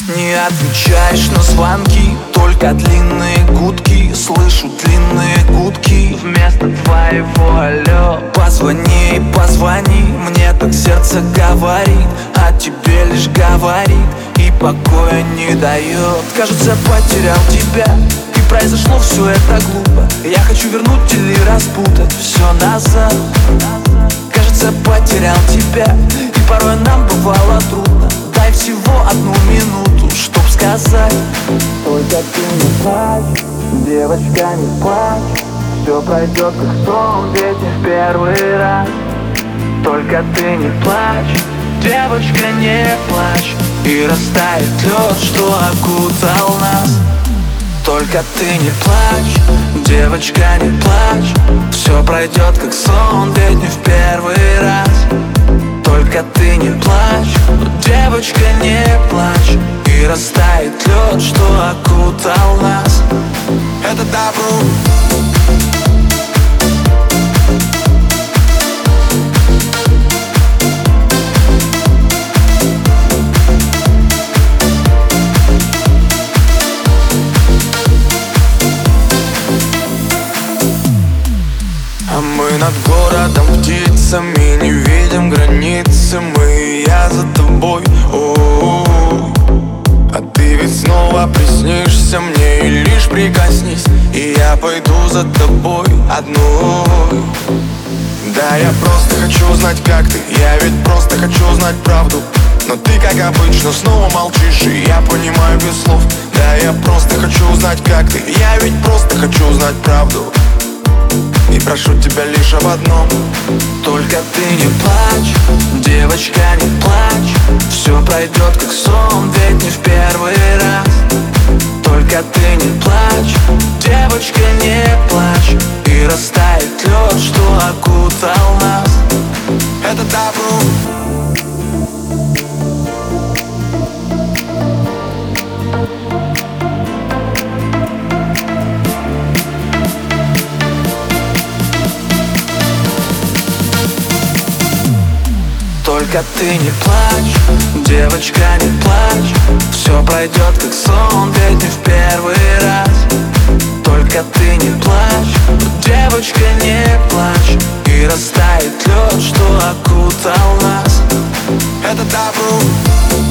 Не отвечаешь на звонки, только длинные гудки. Слышу длинные гудки вместо твоего алло. Позвони, позвони, мне так сердце говорит, а тебе лишь говорит и покоя не дает. Кажется, потерял тебя, и произошло все это глупо. Я хочу вернуть или распутать все назад. Кажется, потерял тебя, и порой нам бывало трудно. Дай всего одну минуту, чтоб сказать: только ты не плачь, девочка, не плачь. Все пройдет как сон, ведь не в первый раз. Только ты не плачь, девочка, не плачь, и растает лед, что окутал нас. Только ты не плачь, девочка, не плачь. Все пройдет как сон, ведь не в первый раз. Только ты не плачь, девочка, не плачь, и растает лед, что окутал нас. Это добро. А мы над городом птицами, не видим границы. Мы и я за тобой, о-о-о. А ты ведь снова приснишься мне, и лишь прикоснись, и я пойду за тобой одной. Да, я просто хочу узнать, как ты. Я ведь просто хочу узнать правду. Но ты, как обычно, снова молчишь, и я понимаю без слов. Да, я просто хочу узнать, как ты. Я ведь просто хочу узнать правду. И прошу тебя лишь об одном: только ты не плачь, девочка, не плачь. Все пройдет как сон, ведь не в первый раз. Только ты не плачь, девочка, не плачь, и растает лед, что окутал нас. Это добро. Только ты не плачь, девочка, не плачь. Все пройдет как сон, ведь не в первый раз. Только ты не плачь, девочка, не плачь, и растает лед, что окутал нас. Это добро.